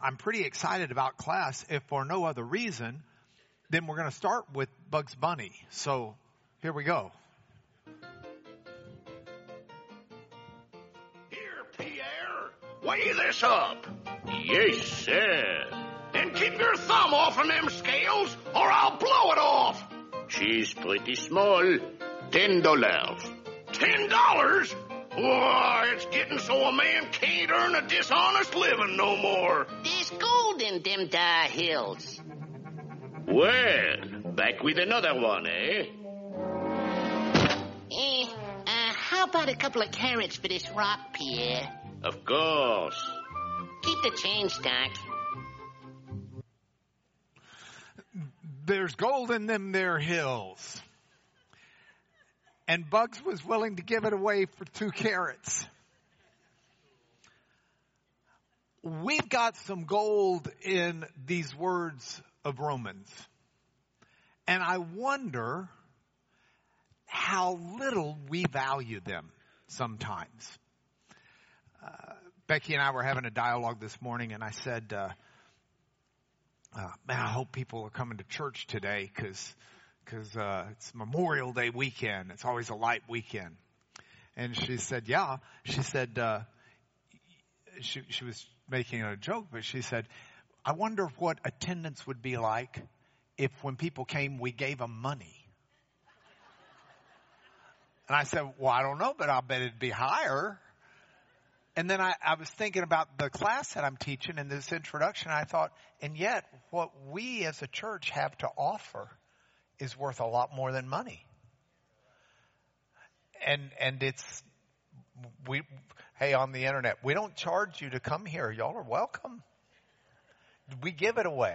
I'm pretty excited about class, if for no other reason, then we're going to start with Bugs Bunny. So here we go. Here, Pierre, weigh this up. Yes, sir. And keep your thumb off of them scales, or I'll blow it off. She's pretty small. $10. $10? Why, it's getting so a man can't earn a dishonest living no more. There's gold in them dar hills. Well, back with another one, eh? How about a couple of carrots for this rock, Pierre? Of course. Keep the change, Doc. There's gold in them there hills. And Bugs was willing to give it away for 2 carrots. We've got some gold in these words of Romans. And I wonder how little we value them sometimes. Becky and I were having a dialogue this morning, and I said, man, I hope people are coming to church today because it's Memorial Day weekend. It's always a light weekend. And she said, yeah. She said, she was making a joke, but she said, I wonder what attendance would be like if when people came, we gave them money. And I said, well, I don't know, but I'll bet it'd be higher. And then I was thinking about the class that I'm teaching in this introduction. I thought, and yet what we as a church have to offer is worth a lot more than money. And it's, hey, on the internet, we don't charge you to come here. Y'all are welcome. We give it away.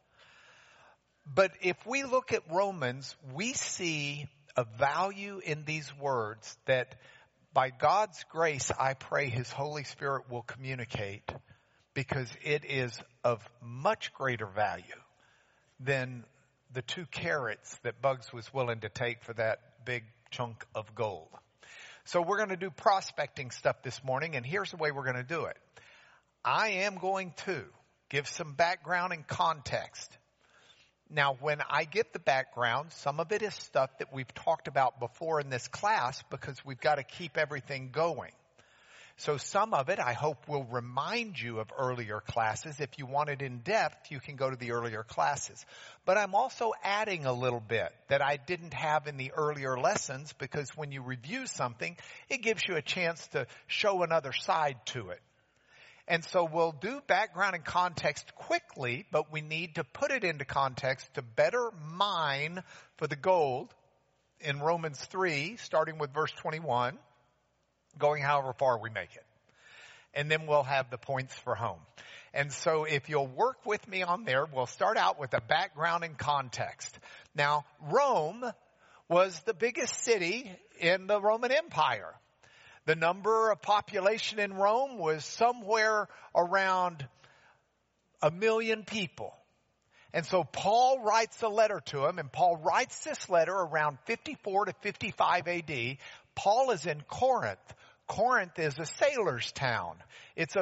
But if we look at Romans, we see a value in these words that by God's grace, I pray His Holy Spirit will communicate, because it is of much greater value than the 2 carrots that Bugs was willing to take for that big chunk of gold. So we're going to do prospecting stuff this morning, and here's the way we're going to do it. I am going to give some background and context. Now, when I give the background, some of it is stuff that we've talked about before in this class because we've got to keep everything going. So some of it, I hope, will remind you of earlier classes. If you want it in depth, you can go to the earlier classes. But I'm also adding a little bit that I didn't have in the earlier lessons, because when you review something, it gives you a chance to show another side to it. And so we'll do background and context quickly, but we need to put it into context to better mine for the gold in Romans 3, starting with verse 21, going however far we make it. And then we'll have the points for home. And so if you'll work with me on there, we'll start out with a background and context. Now, Rome was the biggest city in the Roman Empire. The number of population in Rome was somewhere around 1 million people. And so Paul writes a letter to him, and Paul writes this letter around 54 to 55 AD. Paul is in Corinth. Corinth is a sailor's town. It's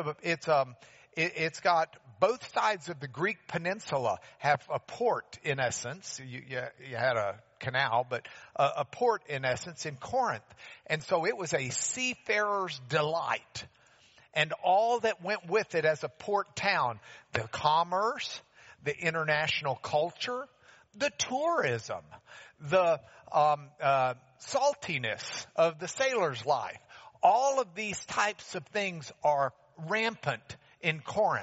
got both sides of the Greek peninsula have a port in essence. You had a canal, but a port in essence in Corinth. And so it was a seafarer's delight. And all that went with it as a port town, the commerce, the international culture, the tourism, the saltiness of the sailor's life. All of these types of things are rampant in Corinth.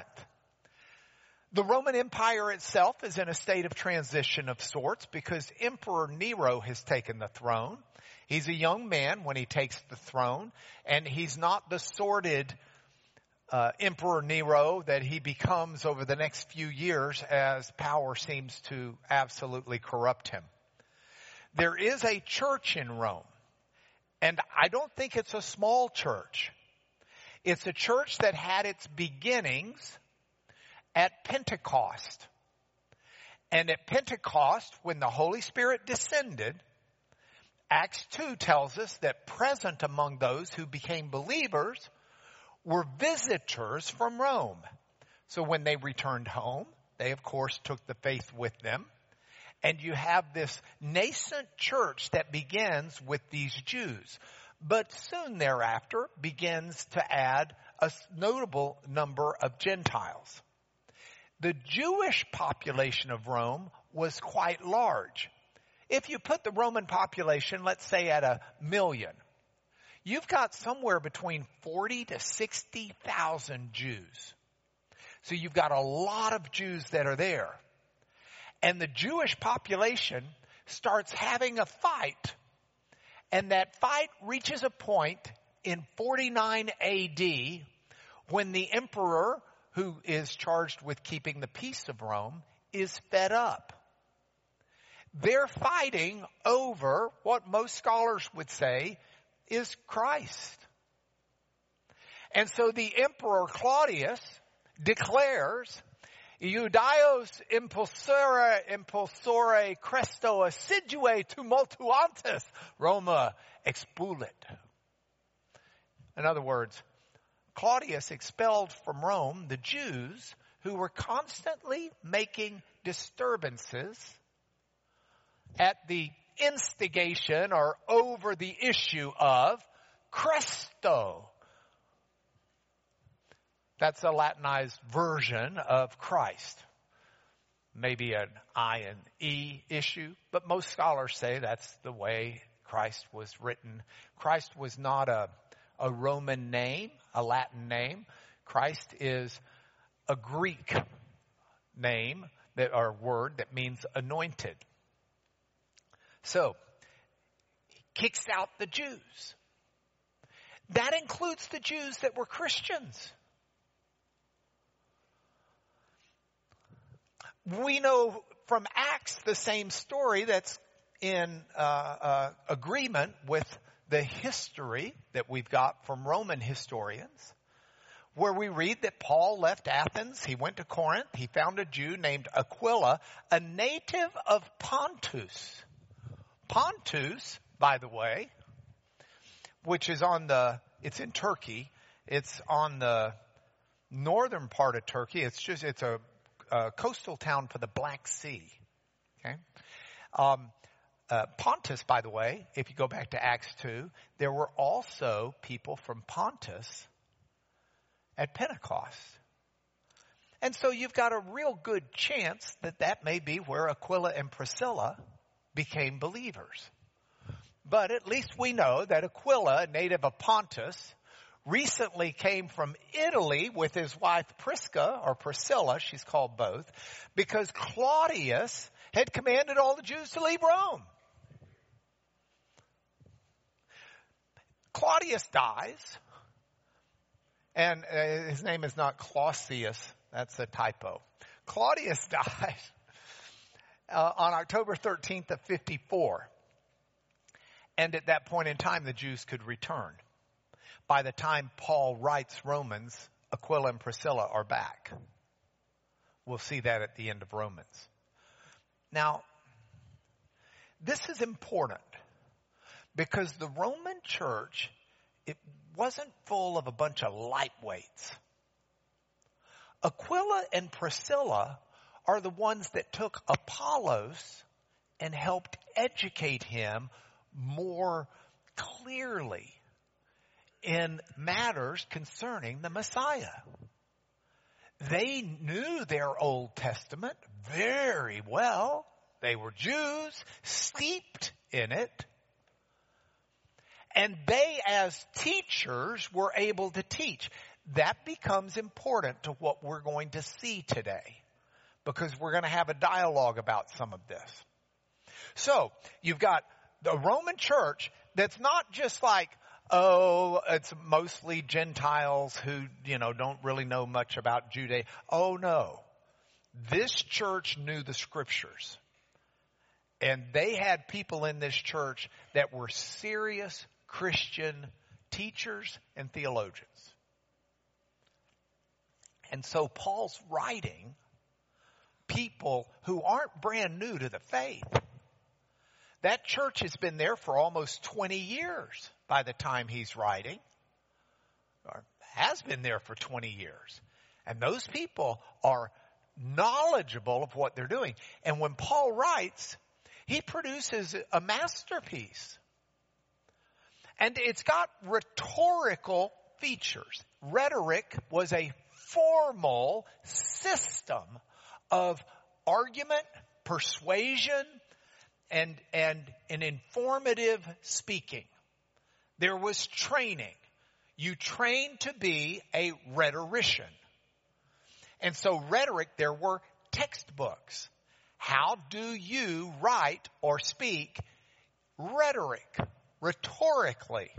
The Roman Empire itself is in a state of transition of sorts because Emperor Nero has taken the throne. He's a young man when he takes the throne, and he's not the sordid Emperor Nero that he becomes over the next few years as power seems to absolutely corrupt him. There is a church in Rome, and I don't think it's a small church. It's a church that had its beginnings at Pentecost. And at Pentecost, when the Holy Spirit descended, Acts 2 tells us that present among those who became believers were visitors from Rome. So when they returned home, they of course took the faith with them. And you have this nascent church that begins with these Jews, but soon thereafter begins to add a notable number of Gentiles. The Jewish population of Rome was quite large. If you put the Roman population, let's say at 1 million, you've got somewhere between 40 to 60,000 Jews. So you've got a lot of Jews that are there. And the Jewish population starts having a fight. And that fight reaches a point in 49 AD when the emperor, who is charged with keeping the peace of Rome, is fed up. They're fighting over what most scholars would say is Christ. And so the emperor Claudius declares, Iudaeos impulsore Christo assidue tumultuantes Roma expulit. In other words, Claudius expelled from Rome the Jews who were constantly making disturbances at the instigation or over the issue of Christo. That's a Latinized version of Christ. Maybe an I and E issue, but most scholars say that's the way Christ was written. Christ was not a Roman name, a Latin name. Christ is a Greek name or word that means anointed. So, he kicks out the Jews. That includes the Jews that were Christians. We know from Acts the same story that's in agreement with the history that we've got from Roman historians, where we read that Paul left Athens, he went to Corinth, he found a Jew named Aquila, a native of Pontus. Pontus, by the way, which is it's in Turkey, it's on the northern part of Turkey, it's a coastal town for the Black Sea. Okay? Pontus, by the way, if you go back to Acts 2, there were also people from Pontus at Pentecost. And so you've got a real good chance that may be where Aquila and Priscilla became believers. But at least we know that Aquila, a native of Pontus, recently came from Italy with his wife Priscilla, she's called both, because Claudius had commanded all the Jews to leave Rome. Claudius dies, and his name is not Clausius, that's a typo. Claudius dies on October 13th of 54. And at that point in time, the Jews could return. By the time Paul writes Romans, Aquila and Priscilla are back. We'll see that at the end of Romans. Now, this is important because the Roman church, it wasn't full of a bunch of lightweights. Aquila and Priscilla are the ones that took Apollos and helped educate him more clearly in matters concerning the Messiah. They knew their Old Testament very well. They were Jews, steeped in it. And they, as teachers, were able to teach. That becomes important to what we're going to see today, because we're going to have a dialogue about some of this. So, you've got the Roman church that's not just like, it's mostly Gentiles who, don't really know much about Judaism. Oh no. This church knew the scriptures. And they had people in this church that were serious Christian teachers and theologians. And so Paul's writing people who aren't brand new to the faith. That church has been there for almost 20 years by the time he's writing, or has been there for 20 years. And those people are knowledgeable of what they're doing. And when Paul writes, he produces a masterpiece. And it's got rhetorical features. Rhetoric was a formal system of argument, persuasion, and an informative speaking. There was training. You trained to be a rhetorician. And so rhetoric, there were textbooks. How do you write or speak rhetoric, rhetorically?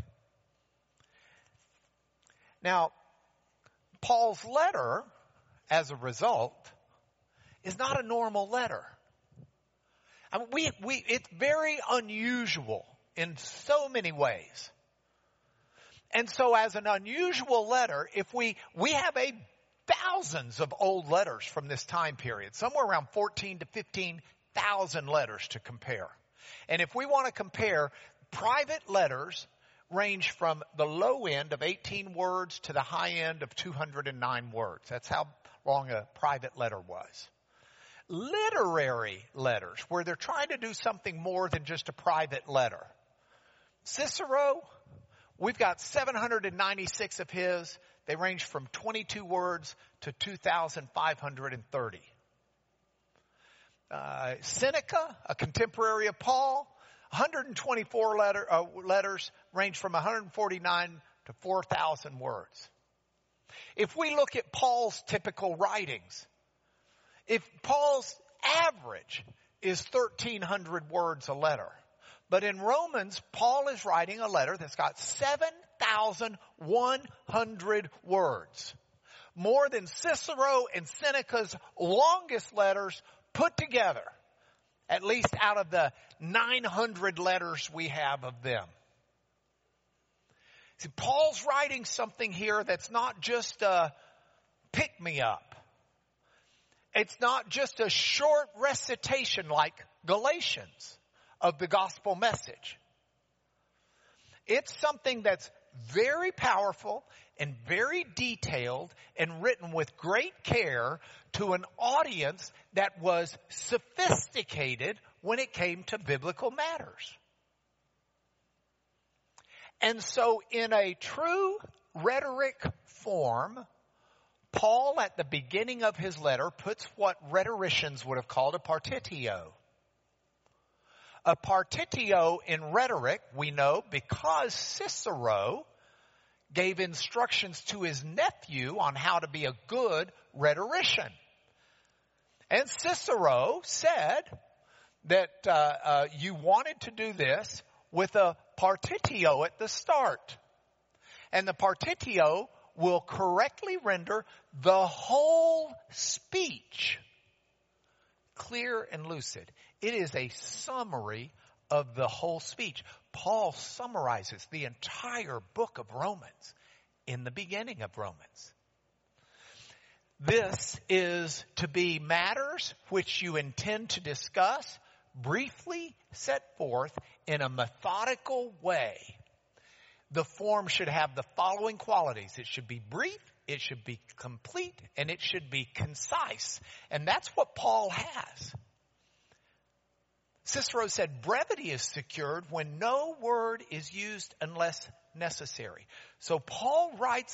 Now, Paul's letter, as a result, is not a normal letter. I mean, it's very unusual in so many ways. And so as an unusual letter, if we have thousands of old letters from this time period, somewhere around 14 to 15,000 letters to compare. And if we want to compare, private letters range from the low end of 18 words to the high end of 209 words. That's how long a private letter was. Literary letters, where they're trying to do something more than just a private letter. Cicero, we've got 796 of his. They range from 22 words to 2,530. Seneca, a contemporary of Paul, 124 letters range from 149 to 4,000 words. If we look at Paul's typical writings, if Paul's average is 1,300 words a letter, but in Romans, Paul is writing a letter that's got 7,100 words. More than Cicero and Seneca's longest letters put together, at least out of the 900 letters we have of them. See, Paul's writing something here that's not just a pick-me-up. It's not just a short recitation like Galatians of the gospel message. It's something that's very powerful and very detailed and written with great care to an audience that was sophisticated when it came to biblical matters. And so in a true rhetoric form, Paul at the beginning of his letter puts what rhetoricians would have called a partitio. A partitio in rhetoric, we know, because Cicero gave instructions to his nephew on how to be a good rhetorician. And Cicero said that you wanted to do this with a partitio at the start. And the partitio will correctly render the whole speech clear and lucid. It is a summary of the whole speech. Paul summarizes the entire book of Romans in the beginning of Romans. This is to be matters which you intend to discuss, briefly set forth in a methodical way. The form should have the following qualities. It should be brief, it should be complete, and it should be concise. And that's what Paul has. Cicero said brevity is secured when no word is used unless necessary. So Paul writes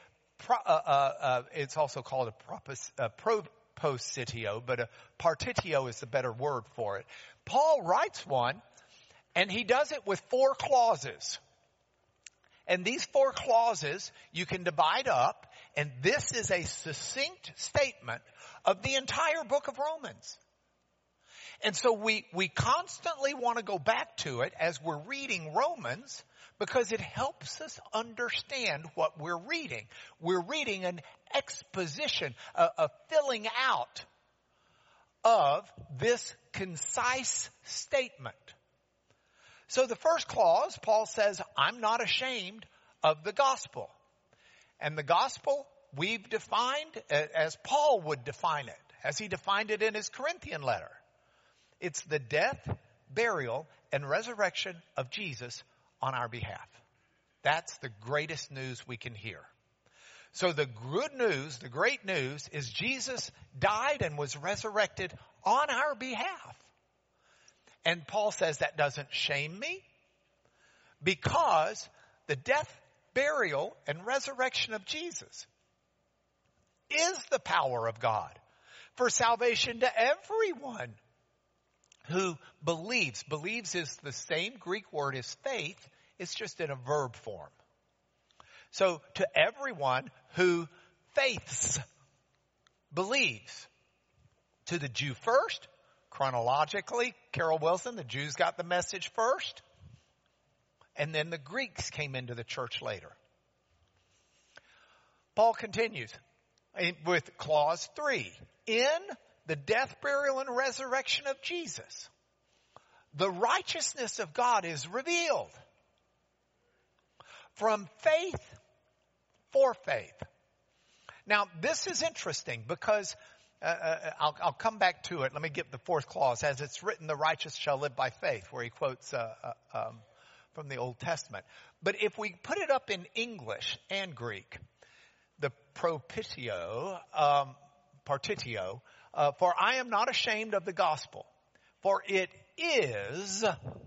it's also called a propositio, but a partitio is the better word for it. Paul writes one, and he does it with 4 clauses. And these 4 clauses you can divide up, and this is a succinct statement of the entire book of Romans. And so we constantly want to go back to it as we're reading Romans because it helps us understand what we're reading. We're reading an exposition, a filling out of this concise statement. So the first clause, Paul says, I'm not ashamed of the gospel. And the gospel we've defined as Paul would define it, as he defined it in his Corinthian letter. It's the death, burial, and resurrection of Jesus on our behalf. That's the greatest news we can hear. So the good news, the great news is Jesus died and was resurrected on our behalf. And Paul says that doesn't shame me because the death, burial, and resurrection of Jesus is the power of God for salvation to everyone who believes. Believes is the same Greek word as faith. It's just in a verb form. So to everyone who faiths, believes. To the Jew first, chronologically, Carol Wilson, the Jews got the message first. And then the Greeks came into the church later. Paul continues with clause 3. In the death, burial, and resurrection of Jesus, the righteousness of God is revealed from faith for faith. Now, this is interesting because I'll come back to it. Let me get the fourth clause. As it's written, the righteous shall live by faith, where he quotes from the Old Testament. But if we put it up in English and Greek, the partitio, for I am not ashamed of the gospel, for it is,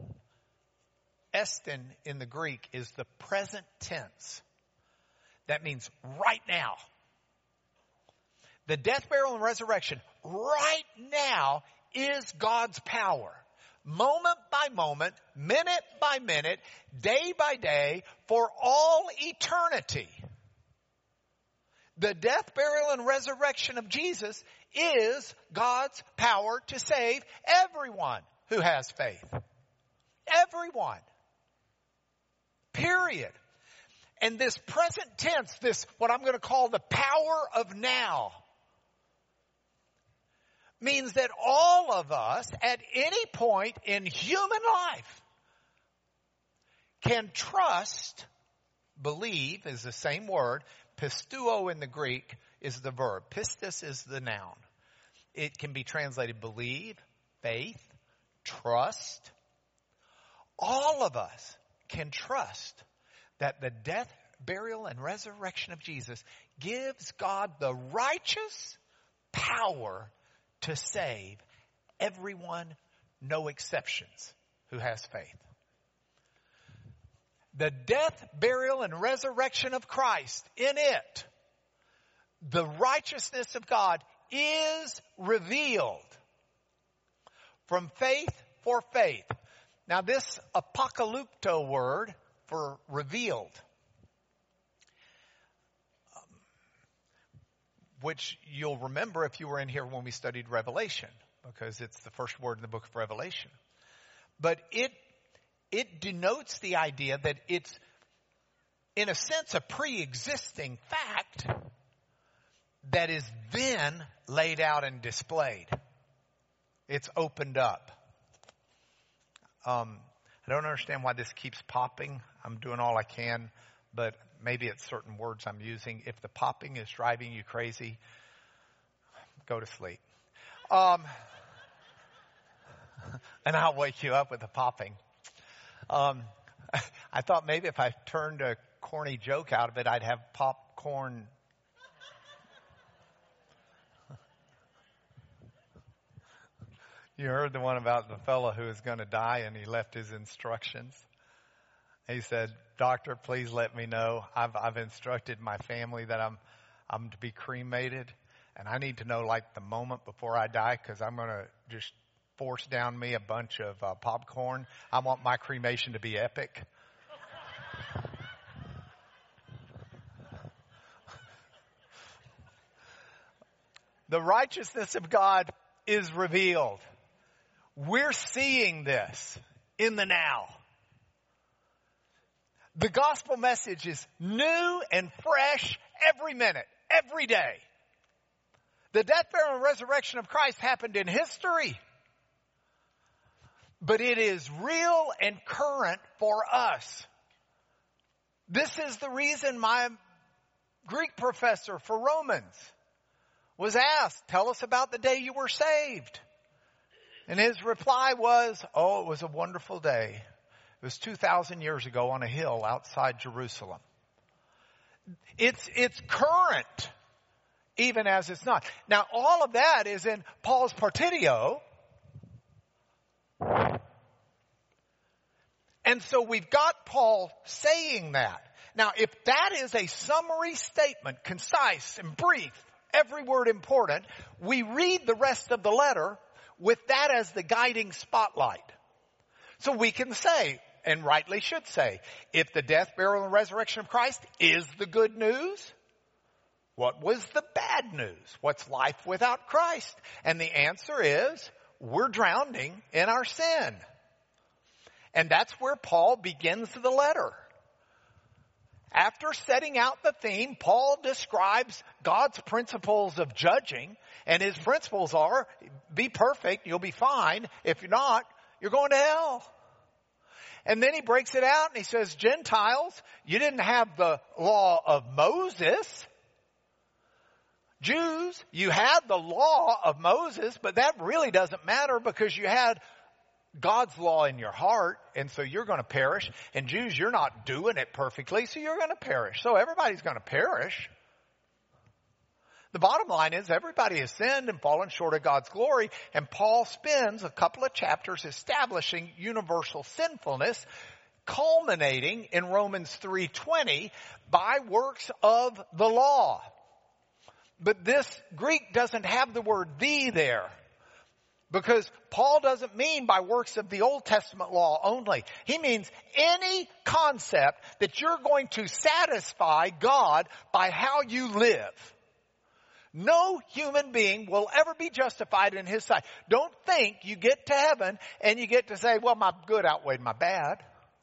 estin in the Greek is the present tense. That means right now. The death, burial, and resurrection right now is God's power. Moment by moment, minute by minute, day by day, for all eternity. The death, burial, and resurrection of Jesus is God's power to save everyone who has faith. Everyone. Period. And this present tense, this what I'm going to call the power of now, means that all of us at any point in human life can trust, believe is the same word, pisteuo in the Greek is the verb, pistis is the noun. It can be translated believe, faith, trust. All of us can trust that the death, burial, and resurrection of Jesus gives God the righteous power to save everyone, no exceptions, who has faith. The death, burial, and resurrection of Christ, in it, the righteousness of God is revealed from faith for faith. Now this apocalypto word for revealed, which you'll remember if you were in here when we studied Revelation, because it's the first word in the book of Revelation. But it denotes the idea that it's, in a sense, a pre-existing fact that is then laid out and displayed. It's opened up. I don't understand why this keeps popping. I'm doing all I can, but maybe it's certain words I'm using. If the popping is driving you crazy, go to sleep. And I'll wake you up with the popping. I thought maybe if I turned a corny joke out of it, I'd have popcorn. You heard the one about the fellow who was going to die and he left his instructions. He said, "Doctor, please let me know. I've instructed my family that I'm to be cremated, and I need to know like the moment before I die, because I'm going to just force down me a bunch of popcorn. I want my cremation to be epic." The righteousness of God is revealed. We're seeing this in the now. The gospel message is new and fresh every minute, every day. The death, burial, and resurrection of Christ happened in history. But it is real and current for us. This is the reason my Greek professor for Romans was asked, "Tell us about the day you were saved." And his reply was, "Oh, it was a wonderful day. It was 2,000 years ago on a hill outside Jerusalem. It's current, even as it's not. Now, all of that is in Paul's partitio. And so we've got Paul saying that. Now, if that is a summary statement, concise and brief, every word important, we read the rest of the letter with that as the guiding spotlight. So we can say, and rightly should say, if the death, burial, and resurrection of Christ is the good news, what was the bad news? What's life without Christ? And the answer is, we're drowning in our sin. And that's where Paul begins the letter. After setting out the theme, Paul describes God's principles of judging, and his principles are, be perfect, you'll be fine. If you're not, you're going to hell. And then he breaks it out and he says, Gentiles, you didn't have the law of Moses. Jews, you had the law of Moses, but that really doesn't matter because you had God's law in your heart, and so you're going to perish. And Jews, you're not doing it perfectly, so you're going to perish. So everybody's going to perish. The bottom line is everybody has sinned and fallen short of God's glory, and Paul spends a couple of chapters establishing universal sinfulness, culminating in Romans 3:20 by works of the law. But this Greek doesn't have the word "the" there. Because Paul doesn't mean by works of the Old Testament law only. He means any concept that you're going to satisfy God by how you live. No human being will ever be justified in his sight. Don't think you get to heaven and you get to say, well, my good outweighed my bad.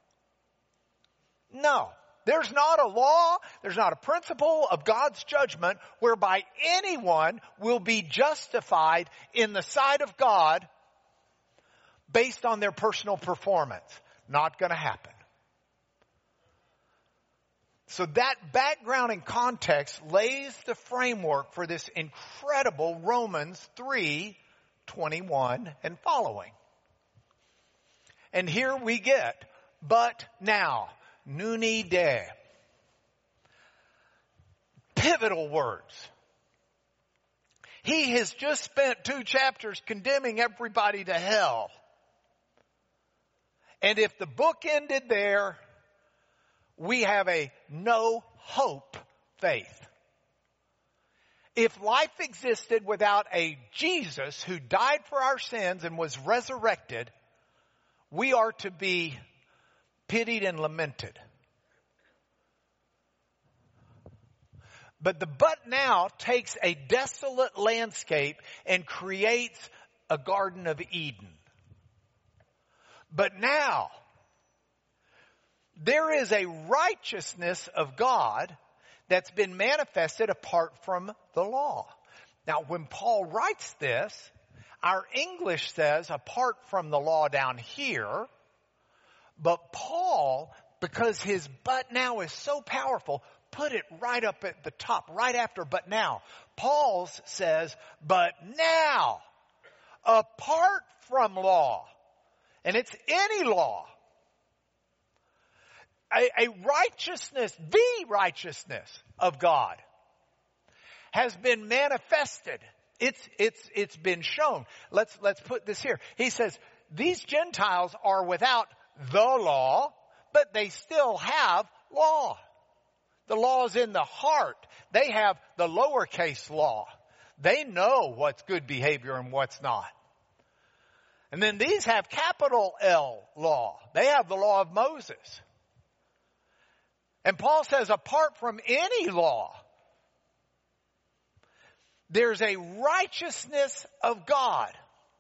No. There's not a law, there's not a principle of God's judgment whereby anyone will be justified in the sight of God based on their personal performance. Not going to happen. So that background and context lays the framework for this incredible Romans 3:21 and following. And here we get, but now. Nuni de. Pivotal words. He has just spent 2 chapters condemning everybody to hell. And if the book ended there, we have a no hope faith. If life existed without a Jesus who died for our sins and was resurrected, we are to be pitied and lamented. But the but now takes a desolate landscape and creates a Garden of Eden. But now, there is a righteousness of God that's been manifested apart from the law. Now, when Paul writes this, our English says apart from the law down here. But Paul, because his but now is so powerful, put it right up at the top, right after but now. Paul says, but now, apart from law, and it's any law, a righteousness, the righteousness of God has been manifested. It's been shown. Let's put this here. He says, these Gentiles are without the law, but they still have law. The law is in the heart. They have the lowercase law. They know what's good behavior and what's not. And then these have capital L law. They have the law of Moses. And Paul says apart from any law, there's a righteousness of God.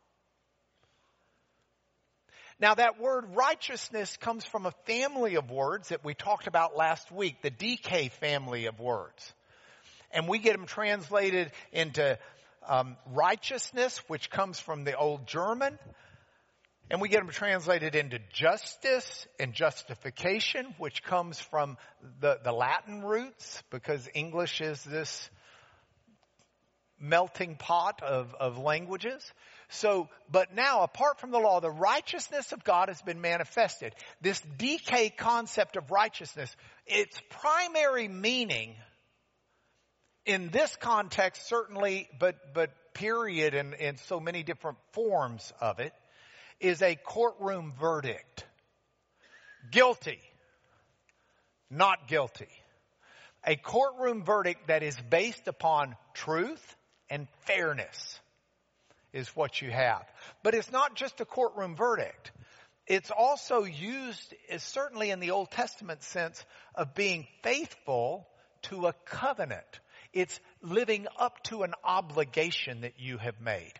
Now that word righteousness comes from a family of words that we talked about last week, the DK family of words. And we get them translated into righteousness, which comes from the old German. And we get them translated into justice and justification, which comes from the Latin roots, because English is this melting pot of languages. So, but now, apart from the law, the righteousness of God has been manifested. This DK concept of righteousness its primary meaning in this context certainly, but period and in so many different forms of it, is a courtroom verdict. Guilty, not guilty. A courtroom verdict that is based upon truth and fairness is what you have. But it's not just a courtroom verdict. It's also used, certainly in the Old Testament sense, of being faithful to a covenant. It's living up to an obligation that you have made.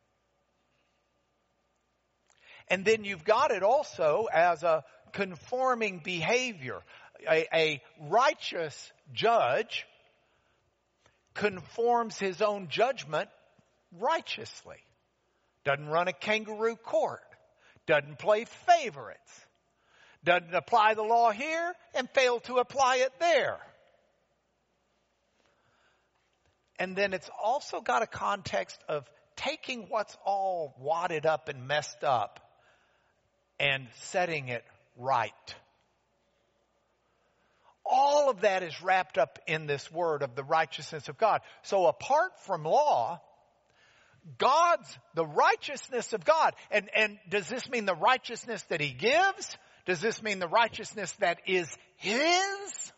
And then you've got it also as a conforming behavior. A righteous judge conforms his own judgment righteously. Doesn't run a kangaroo court. Doesn't play favorites. Doesn't apply the law here and fail to apply it there. And then it's also got a context of taking what's all wadded up and messed up and setting it right. All of that is wrapped up in this word of the righteousness of God. So apart from law, the righteousness of God. And does this mean the righteousness that He gives? Does this mean the righteousness that is His?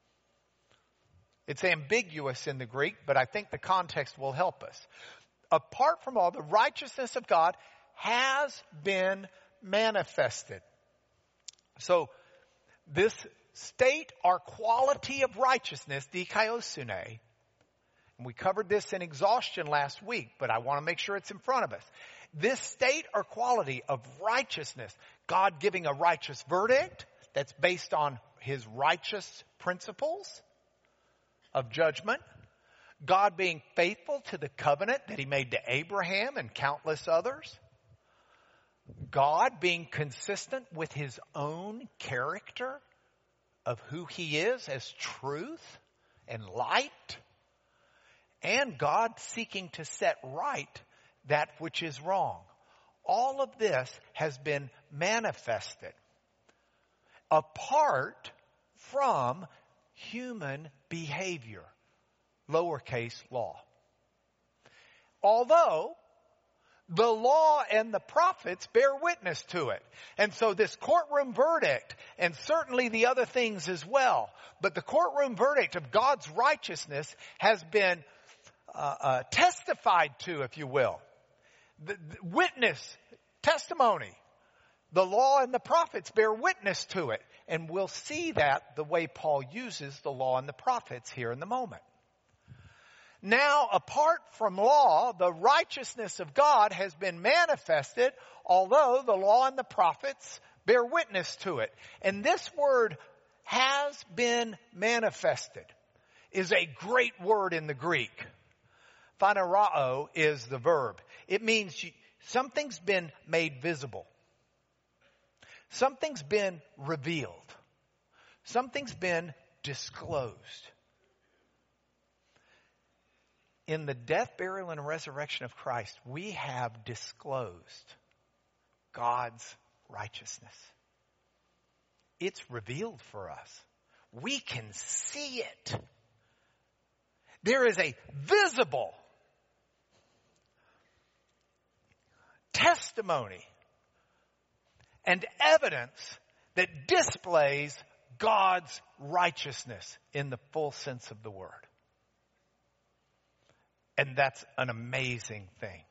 It's ambiguous in the Greek, but I think the context will help us. Apart from all, the righteousness of God has been manifested. So this state or quality of righteousness, dikaiosune, and we covered this in exhaustion last week, but I want to make sure it's in front of us. This state or quality of righteousness, God giving a righteous verdict that's based on His righteous principles of judgment, God being faithful to the covenant that He made to Abraham and countless others, God being consistent with His own character of who He is as truth and light, and God seeking to set right that which is wrong. All of this has been manifested apart from human behavior, lowercase law. Although the law and the prophets bear witness to it. And so this courtroom verdict, and certainly the other things as well, but the courtroom verdict of God's righteousness has been testified to, if you will. The witness, testimony. The law and the prophets bear witness to it. And we'll see that the way Paul uses the law and the prophets here in the moment. Now, apart from law, the righteousness of God has been manifested, although the law and the prophets bear witness to it. And this word, has been manifested, is a great word in the Greek. Phanerao is the verb. It means something's been made visible. Something's been revealed. Something's been disclosed. In the death, burial, and resurrection of Christ, we have disclosed God's righteousness. It's revealed for us. We can see it. There is a visible testimony and evidence that displays God's righteousness in the full sense of the word. And that's an amazing thing.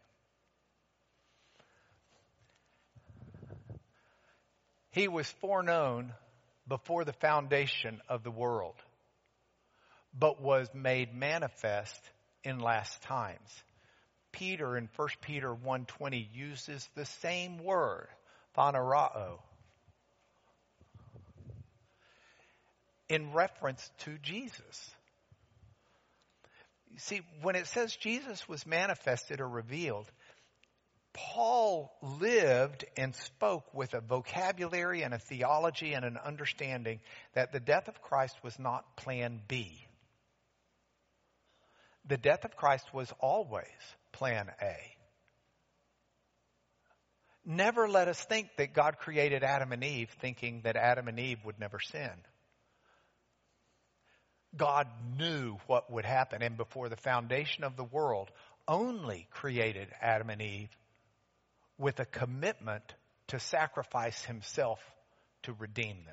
He was foreknown before the foundation of the world, but was made manifest in last times. Peter in 1 Peter 1:20 uses the same word, phanerao, in reference to Jesus. You see, when it says Jesus was manifested or revealed, Paul lived and spoke with a vocabulary and a theology and an understanding that the death of Christ was not plan B. The death of Christ was always plan A. Never let us think that God created Adam and Eve thinking that Adam and Eve would never sin. God knew what would happen, and before the foundation of the world, only created Adam and Eve with a commitment to sacrifice himself to redeem them.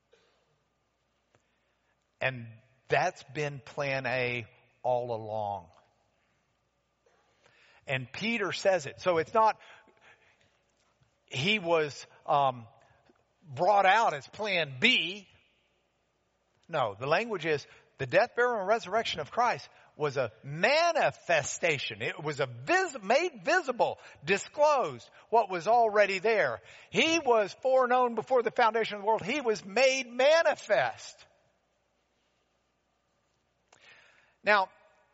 And that's been plan A all along. And Peter says it. So it's not he was brought out as plan B. No, the language is the death, burial, and resurrection of Christ was a manifestation. It was made visible, disclosed what was already there. He was foreknown before the foundation of the world. He was made manifest. Now,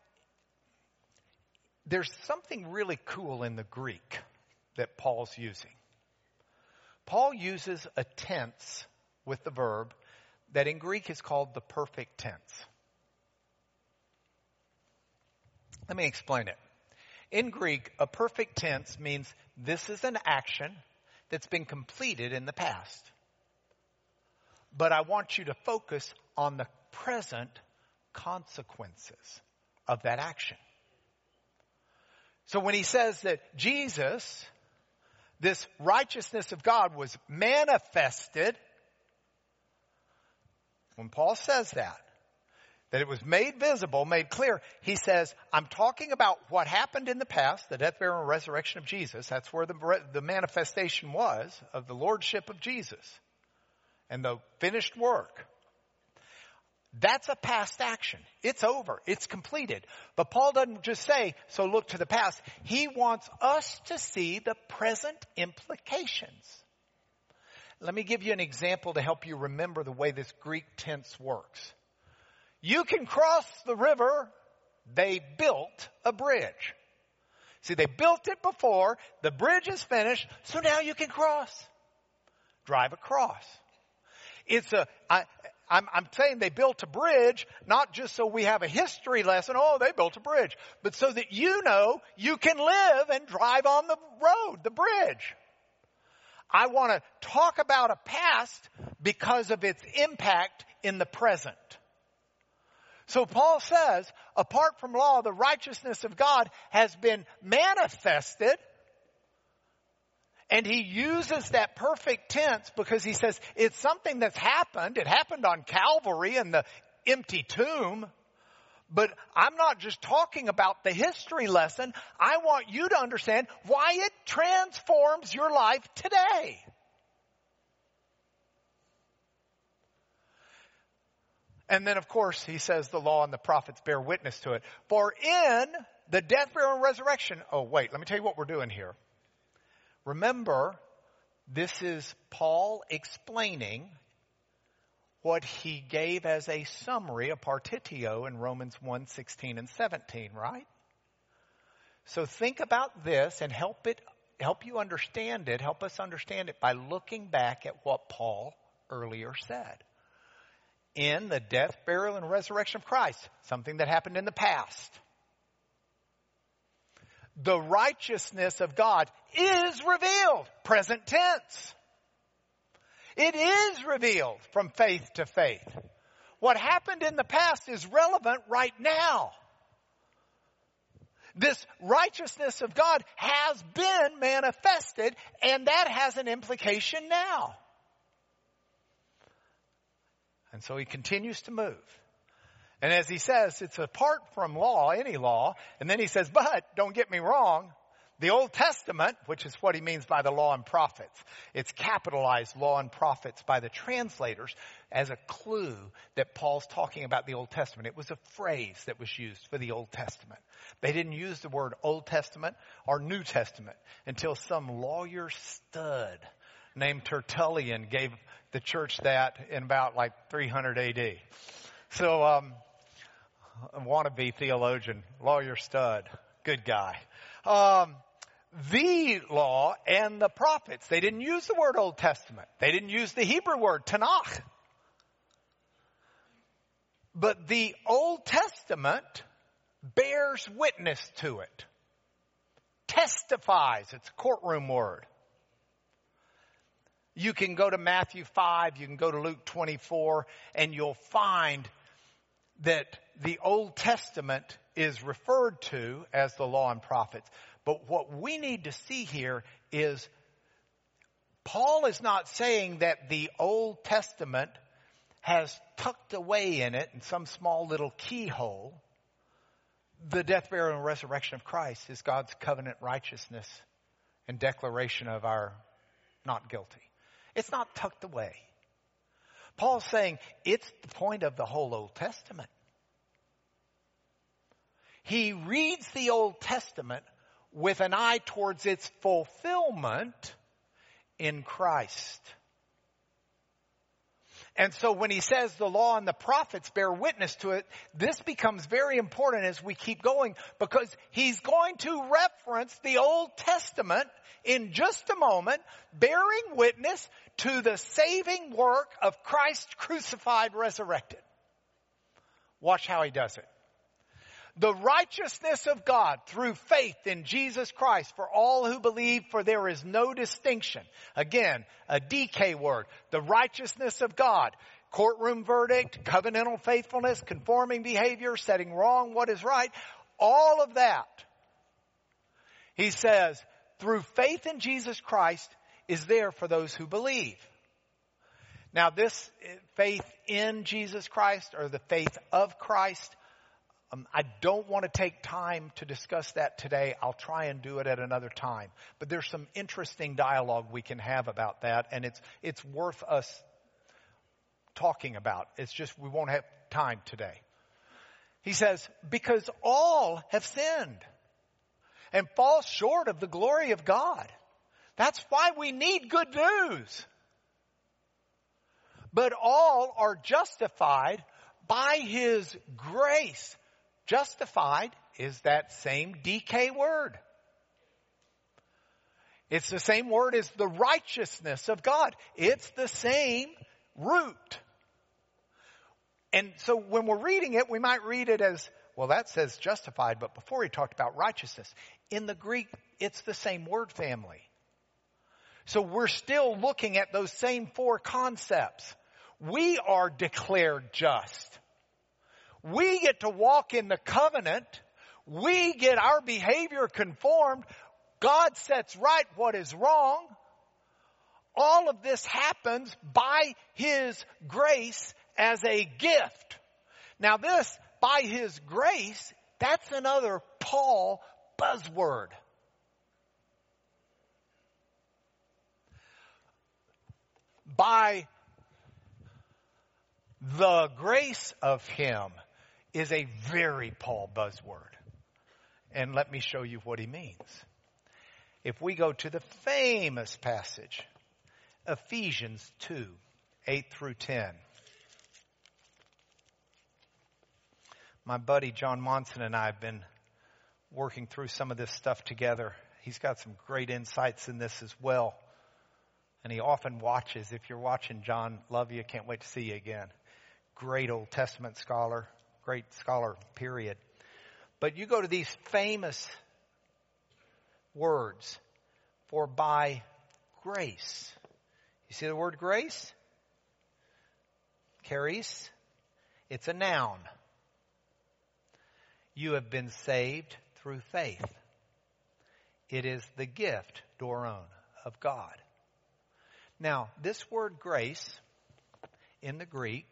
there's something really cool in the Greek that Paul's using. Paul uses a tense with the verb that in Greek is called the perfect tense. Let me explain it. In Greek, a perfect tense means this is an action that's been completed in the past. But I want you to focus on the present consequences of that action. So when he says that Jesus, this righteousness of God was manifested, when Paul says that it was made visible, made clear, he says, I'm talking about what happened in the past, the death, burial, and resurrection of Jesus. That's where the manifestation was of the lordship of Jesus and the finished work. That's a past action. It's over. It's completed. But Paul doesn't just say, so look to the past. He wants us to see the present implications. Let me give you an example to help you remember the way this Greek tense works. You can cross the river. They built a bridge. See, they built it before. The bridge is finished. So now you can cross. Drive across. I'm saying they built a bridge, not just so we have a history lesson, oh, they built a bridge, but so that you know you can live and drive on the road, the bridge. I want to talk about a past because of its impact in the present. So Paul says, apart from law, the righteousness of God has been manifested. And he uses that perfect tense because he says it's something that's happened. It happened on Calvary in the empty tomb. But I'm not just talking about the history lesson. I want you to understand why it transforms your life today. And then, of course, he says the law and the prophets bear witness to it. For in the death, burial, and resurrection. Oh, wait, let me tell you what we're doing here. Remember, this is Paul explaining what he gave as a summary, a partitio in Romans 1:16 and 17, right? So think about this and help you understand it, help us understand it by looking back at what Paul earlier said. In the death, burial, and resurrection of Christ, something that happened in the past. The righteousness of God is revealed, present tense. It is revealed from faith to faith. What happened in the past is relevant right now. This righteousness of God has been manifested, and that has an implication now. And so he continues to move. And as he says, it's apart from law, any law. And then he says, but don't get me wrong, the Old Testament, which is what he means by the law and prophets, it's capitalized law and prophets by the translators as a clue that Paul's talking about the Old Testament. It was a phrase that was used for the Old Testament. They didn't use the word Old Testament or New Testament until some lawyer stud named Tertullian gave the church that in about like 300 AD. So, a wannabe theologian, lawyer stud, good guy. The law and the prophets, they didn't use the word Old Testament. They didn't use the Hebrew word Tanakh. But the Old Testament bears witness to it. Testifies, it's a courtroom word. You can go to Matthew 5, you can go to Luke 24, and you'll find that the Old Testament is referred to as the law and prophets. But what we need to see here is Paul is not saying that the Old Testament has tucked away in it in some small little keyhole the death, burial, and resurrection of Christ is God's covenant righteousness and declaration of our not guilty. It's not tucked away. Paul's saying it's the point of the whole Old Testament. He reads the Old Testament with an eye towards its fulfillment in Christ. And so when he says the law and the prophets bear witness to it, this becomes very important as we keep going, because he's going to reference the Old Testament in just a moment, bearing witness to the saving work of Christ crucified, resurrected. Watch how he does it. The righteousness of God through faith in Jesus Christ for all who believe, for there is no distinction. Again, a DK word. The righteousness of God. Courtroom verdict, covenantal faithfulness, conforming behavior, setting wrong what is right. All of that. He says, through faith in Jesus Christ is there for those who believe. Now this faith in Jesus Christ, or the faith of Christ, I don't want to take time to discuss that today. I'll try and do it at another time. But there's some interesting dialogue we can have about that, and it's worth us talking about. It's just we won't have time today. He says, because all have sinned and fall short of the glory of God. That's why we need good news. But all are justified by His grace. Justified is that same DK word. It's the same word as the righteousness of God. It's the same root. And so when we're reading it, we might read it as, well, that says justified, but before he talked about righteousness. In the Greek, it's the same word family. So we're still looking at those same four concepts. We are declared just. We get to walk in the covenant. We get our behavior conformed. God sets right what is wrong. All of this happens by His grace as a gift. Now this, by His grace, that's another Paul buzzword. By the grace of Him is a very Paul buzzword. And let me show you what he means. If we go to the famous passage, Ephesians 2, 8 through 10. My buddy John Monson and I have been working through some of this stuff together. He's got some great insights in this as well. And he often watches. If you're watching, John, love you. Can't wait to see you again. Great Old Testament scholar. Great scholar, period. But you go to these famous words. For by grace. You see the word grace? Charis. It's a noun. You have been saved through faith. It is the gift, doron, of God. Now, this word grace in the Greek,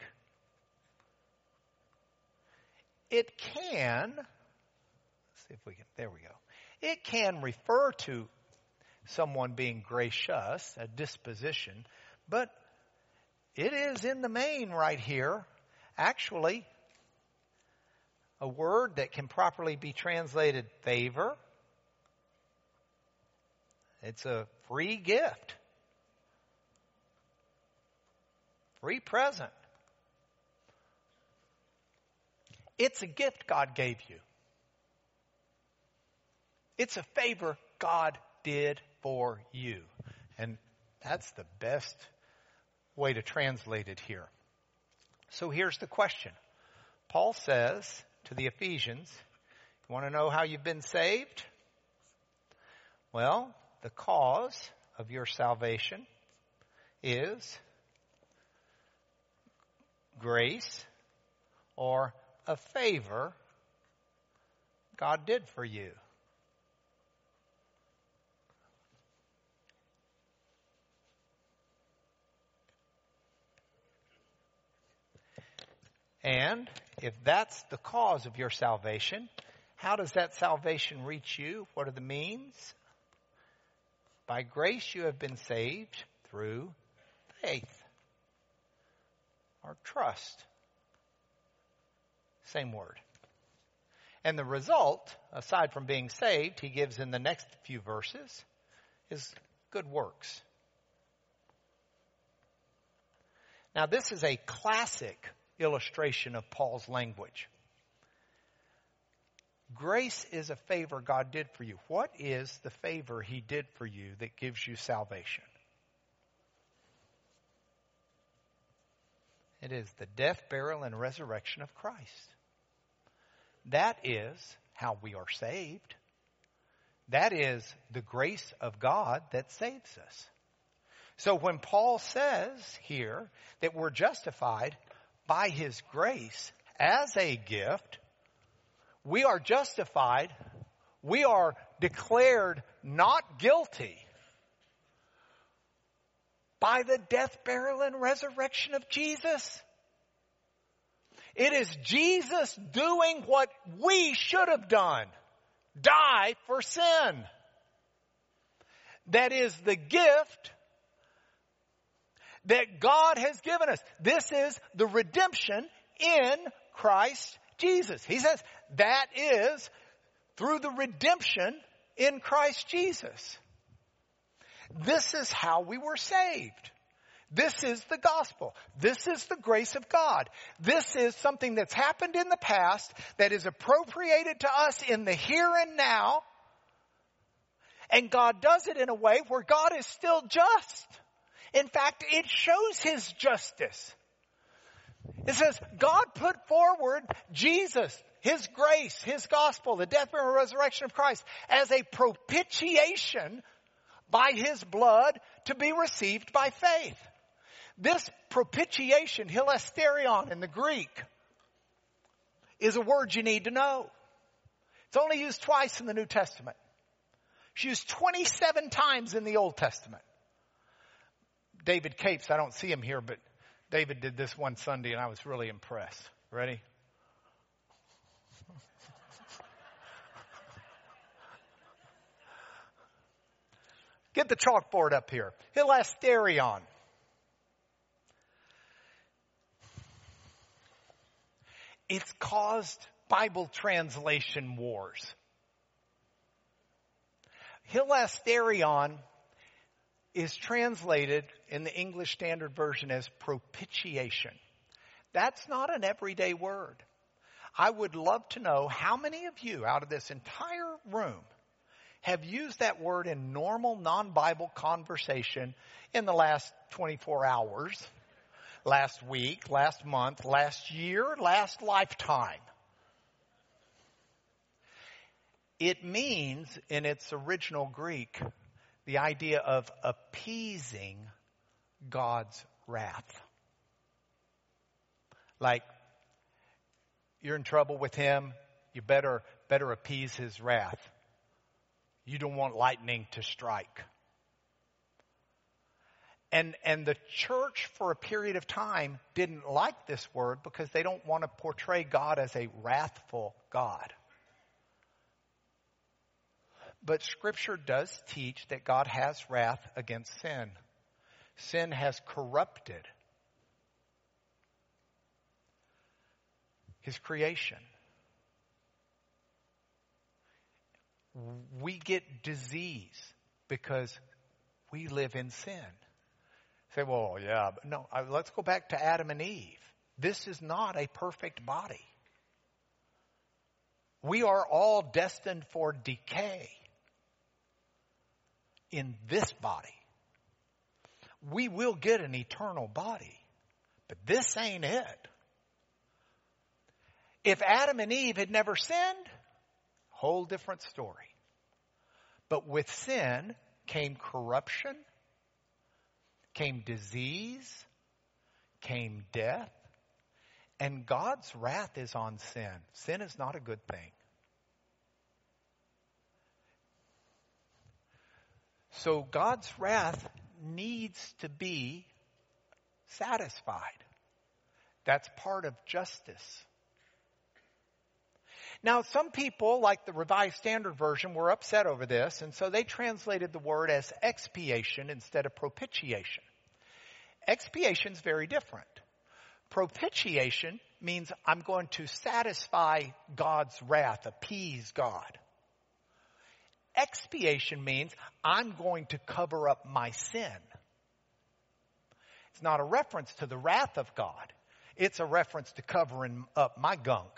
it can, let's see if we can, there we go. It can refer to someone being gracious, a disposition, but it is in the main right here, actually, a word that can properly be translated favor. It's a free gift. Free present. It's a gift God gave you. It's a favor God did for you. And that's the best way to translate it here. So here's the question. Paul says to the Ephesians, you want to know how you've been saved? Well, the cause of your salvation is grace or a favor God did for you. And if that's the cause of your salvation, how does that salvation reach you? What are the means? By grace you have been saved through faith or trust. Same word. And the result, aside from being saved, he gives in the next few verses, is good works. Now this is a classic illustration of Paul's language. Grace is a favor God did for you. What is the favor he did for you that gives you salvation? It is the death, burial, and resurrection of Christ. That is how we are saved. That is the grace of God that saves us. So when Paul says here that we're justified by his grace as a gift, we are justified, we are declared not guilty by the death, burial, and resurrection of Jesus. It is Jesus doing what we should have done, die for sin. That is the gift that God has given us. This is the redemption in Christ Jesus. He says that is through the redemption in Christ Jesus. This is how we were saved. This is the gospel. This is the grace of God. This is something that's happened in the past that is appropriated to us in the here and now. And God does it in a way where God is still just. In fact, it shows his justice. It says God put forward Jesus, his grace, his gospel, the death, burial, and resurrection of Christ as a propitiation by his blood to be received by faith. This propitiation, hilasterion in the Greek, is a word you need to know. It's only used twice in the New Testament. It's used 27 times in the Old Testament. David Capes, I don't see him here, but David did this one Sunday and I was really impressed. Ready? Get the chalkboard up here. Hilasterion. It's caused Bible translation wars. Hilasterion is translated in the English Standard Version as propitiation. That's not an everyday word. I would love to know how many of you out of this entire room have used that word in normal, non-Bible conversation in the last 24 hours, last week, last month, last year, last lifetime. It means, in its original Greek, the idea of appeasing God's wrath. Like, you're in trouble with him, you better appease his wrath. You don't want lightning to strike. And the church for a period of time didn't like this word because they don't want to portray God as a wrathful God. But Scripture does teach that God has wrath against sin. Sin has corrupted his creation. We get disease because we live in sin. Say, well, yeah, but no, let's go back to Adam and Eve. This is not a perfect body. We are all destined for decay in this body. We will get an eternal body, but this ain't it. If Adam and Eve had never sinned, whole different story. But with sin came corruption, came disease, came death, And God's wrath is on sin. Sin is not a good thing. So God's wrath needs to be satisfied. That's part of justice. Now, some people, like the Revised Standard Version, were upset over this, and so they translated the word as expiation instead of propitiation. Expiation is very different. Propitiation means I'm going to satisfy God's wrath, appease God. Expiation means I'm going to cover up my sin. It's not a reference to the wrath of God. It's a reference to covering up my gunk.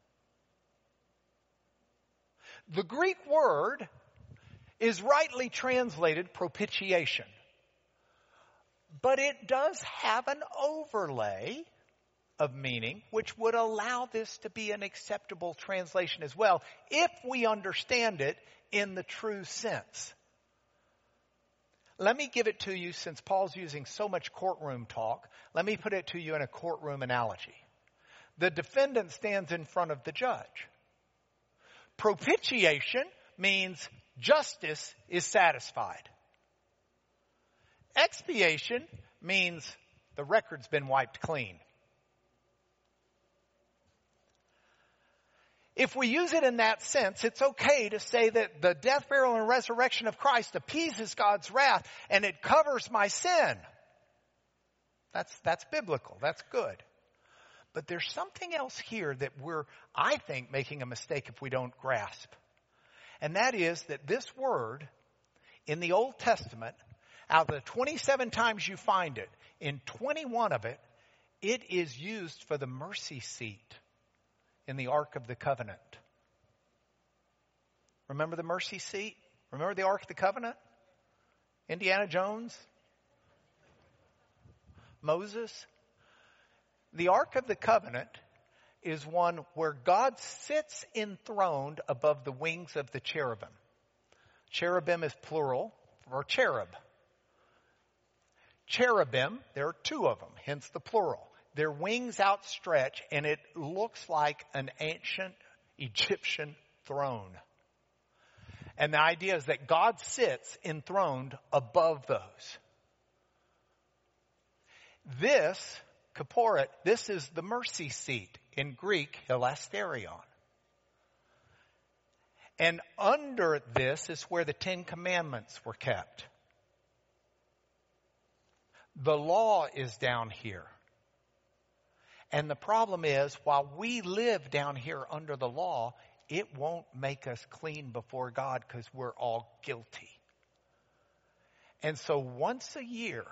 The Greek word is rightly translated propitiation. But it does have an overlay of meaning which would allow this to be an acceptable translation as well if we understand it in the true sense. Let me give it to you, since Paul's using so much courtroom talk, let me put it to you in a courtroom analogy. The defendant stands in front of the judge. Propitiation means justice is satisfied. Expiation means the record's been wiped clean. If we use it in that sense, it's okay to say that the death, burial, and resurrection of Christ appeases God's wrath and it covers my sin. That's biblical. That's good. But there's something else here that we're, I think, making a mistake if we don't grasp. And that is that this word in the Old Testament, out of the 27 times you find it, in 21 of it, it is used for the mercy seat in the Ark of the Covenant. Remember the mercy seat? Remember the Ark of the Covenant? Indiana Jones? Moses? The Ark of the Covenant is one where God sits enthroned above the wings of the cherubim. Cherubim is plural for cherub. Cherubim, there are two of them, hence the plural. Their wings outstretch, and it looks like an ancient Egyptian throne. And the idea is that God sits enthroned above those. This, Kaporet, this is the mercy seat. In Greek, hilasterion. And under this is where the 10 Commandments were kept. The law is down here. And the problem is, while we live down here under the law, it won't make us clean before God because we're all guilty. And so once a year,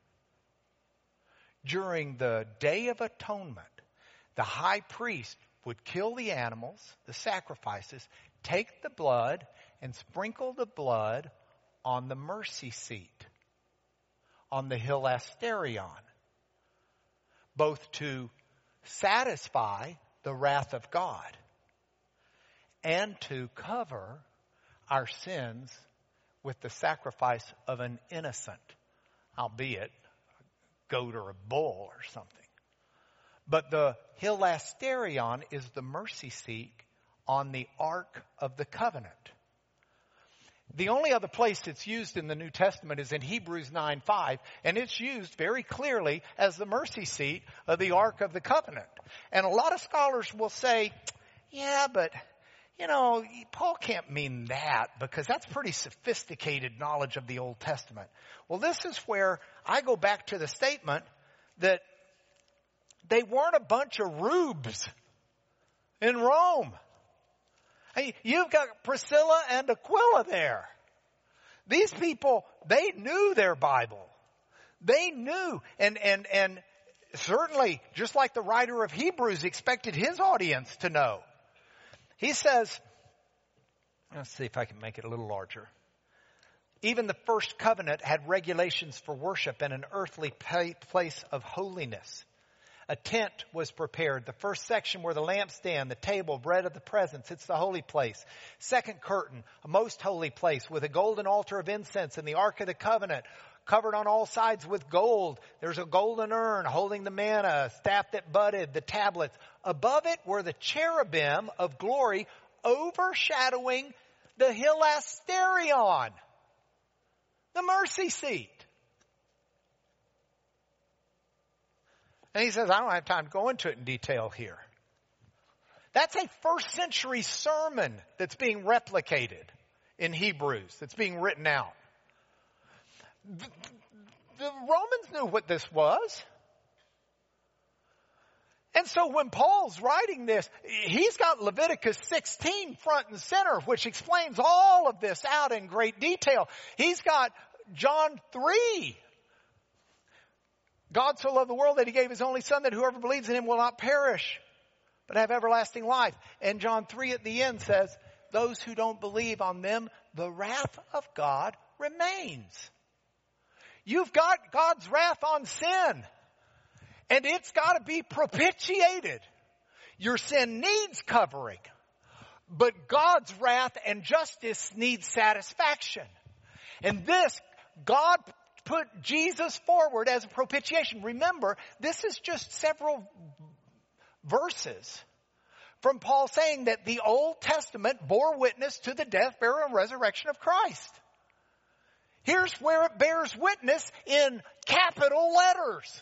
during the Day of Atonement, the high priest would kill the animals, the sacrifices, take the blood, and sprinkle the blood on the mercy seat, on the hilasterion, both to satisfy the wrath of God and to cover our sins with the sacrifice of an innocent, albeit a goat or a bull or something. But the hilasterion is the mercy seat on the Ark of the Covenant. The only other place it's used in the New Testament is in Hebrews 9:5, and it's used very clearly as the mercy seat of the Ark of the Covenant. And a lot of scholars will say, yeah, but, Paul can't mean that because that's pretty sophisticated knowledge of the Old Testament. Well, this is where I go back to the statement that they weren't a bunch of rubes in Rome. Hey, you've got Priscilla and Aquila there. These people, they knew their Bible. They knew. And certainly, just like the writer of Hebrews expected his audience to know. He says, let's see if I can make it a little larger. Even the first covenant had regulations for worship and an earthly place of holiness. A tent was prepared. The first section were the lampstand, the table, bread of the presence. It's the holy place. Second curtain, a most holy place with a golden altar of incense and the Ark of the Covenant, covered on all sides with gold. There's a golden urn holding the manna, staff that budded, the tablets. Above it were the cherubim of glory overshadowing the hilasterion, the mercy seat. And he says, I don't have time to go into it in detail here. That's a first century sermon that's being replicated in Hebrews, that's being written out. The Romans knew what this was. And so when Paul's writing this, he's got Leviticus 16 front and center, which explains all of this out in great detail. He's got John 3. God so loved the world that he gave his only son that whoever believes in him will not perish, but have everlasting life. And John 3 at the end says, those who don't believe on them, the wrath of God remains. You've got God's wrath on sin, and it's got to be propitiated. Your sin needs covering, but God's wrath and justice needs satisfaction. And this, God put Jesus forward as a propitiation. Remember, this is just several verses from Paul saying that the Old Testament bore witness to the death, burial, and resurrection of Christ. Here's where it bears witness in capital letters.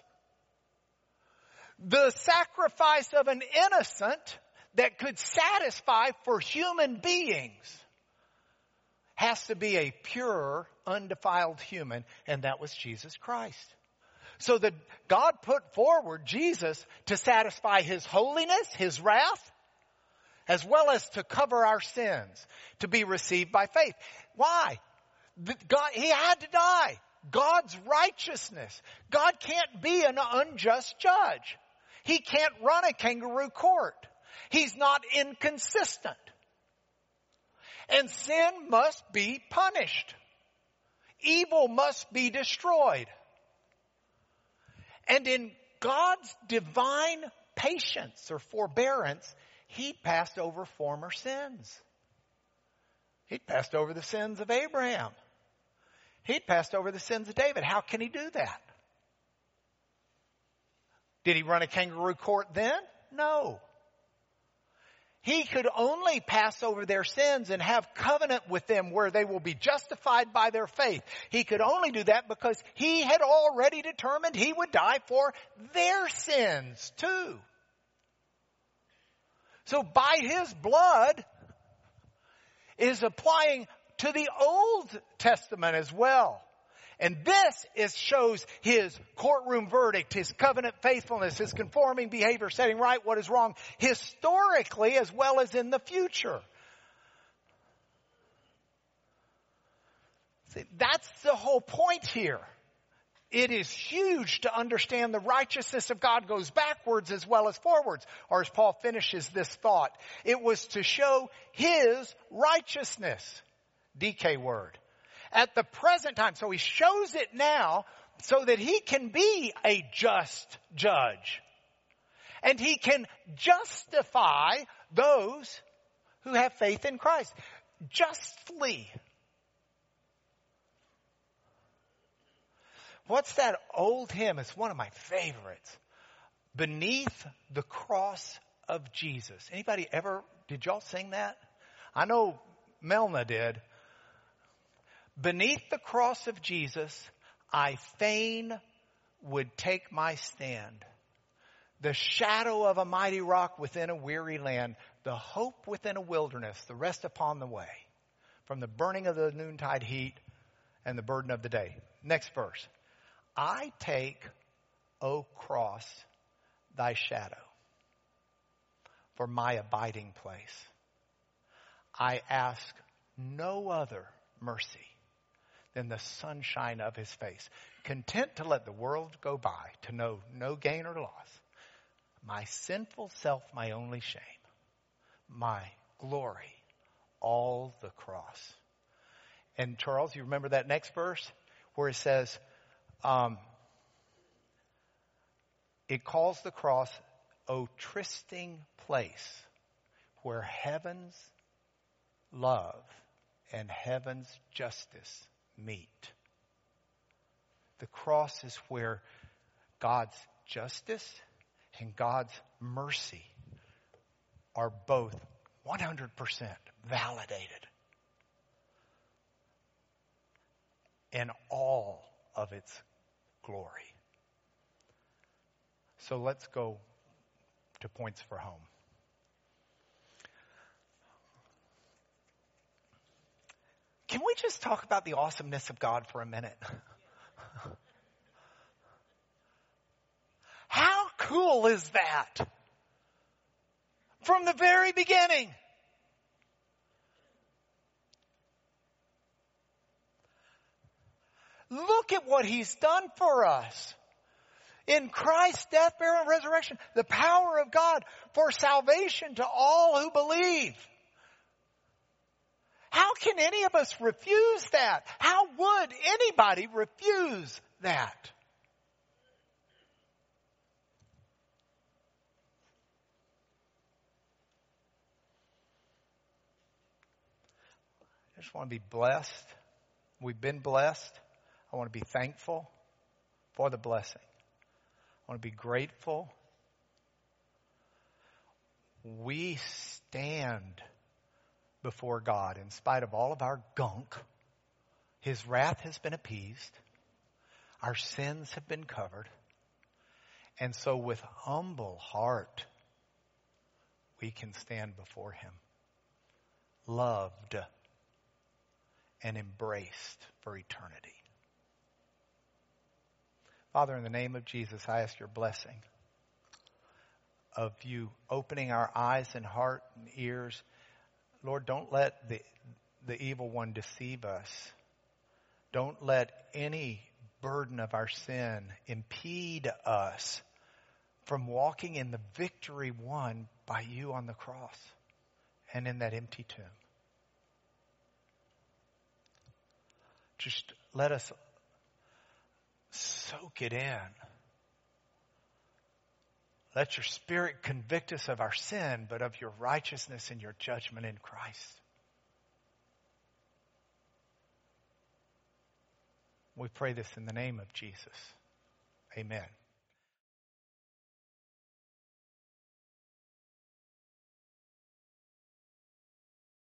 The sacrifice of an innocent that could satisfy for human beings has to be a pure, undefiled human, and that was Jesus Christ. So that God put forward Jesus to satisfy his holiness, his wrath, as well as to cover our sins, to be received by faith. Why? God, he had to die. God's righteousness. God can't be an unjust judge. He can't run a kangaroo court. He's not inconsistent. And sin must be punished. Evil must be destroyed. And in God's divine patience or forbearance, he passed over former sins. He'd passed over the sins of Abraham. He'd passed over the sins of David. How can he do that? Did he run a kangaroo court then? No. He could only pass over their sins and have covenant with them where they will be justified by their faith. He could only do that because he had already determined he would die for their sins too. So by his blood is applying to the Old Testament as well. And this shows his courtroom verdict, his covenant faithfulness, his conforming behavior, setting right what is wrong, historically as well as in the future. See, that's the whole point here. It is huge to understand the righteousness of God goes backwards as well as forwards. Or as Paul finishes this thought, it was to show his righteousness. DK word. At the present time. So he shows it now so that he can be a just judge. And he can justify those who have faith in Christ. Justly. What's that old hymn? It's one of my favorites. Beneath the cross of Jesus. Anybody did y'all sing that? I know Melna did. Beneath the cross of Jesus, I fain would take my stand. The shadow of a mighty rock within a weary land, the hope within a wilderness, the rest upon the way, from the burning of the noontide heat and the burden of the day. Next verse. I take, O cross, thy shadow for my abiding place. I ask no other mercy than the sunshine of his face, content to let the world go by, to know no gain or loss. My sinful self, my only shame, my glory, all the cross. And Charles, you remember that next verse where it says, It calls the cross a trysting place where heaven's love and heaven's justice meet. The cross is where God's justice and God's mercy are both 100% validated in all of its glory. So let's go to points for home. Can we just talk about the awesomeness of God for a minute? How cool is that? From the very beginning. Look at what He's done for us. In Christ's death, burial, and resurrection, the power of God for salvation to all who believe. How can any of us refuse that? How would anybody refuse that? I just want to be blessed. We've been blessed. I want to be thankful for the blessing. I want to be grateful. We stand before God in spite of all of our gunk. His wrath has been appeased. Our sins have been covered. And so with humble heart, we can stand before Him, loved and embraced for eternity. Father, in the name of Jesus, I ask your blessing of you opening our eyes and heart and ears. Lord, don't let the evil one deceive us. Don't let any burden of our sin impede us from walking in the victory won by you on the cross and in that empty tomb. Just let us soak it in. Let your Spirit convict us of our sin, but of your righteousness and your judgment in Christ. We pray this in the name of Jesus. Amen.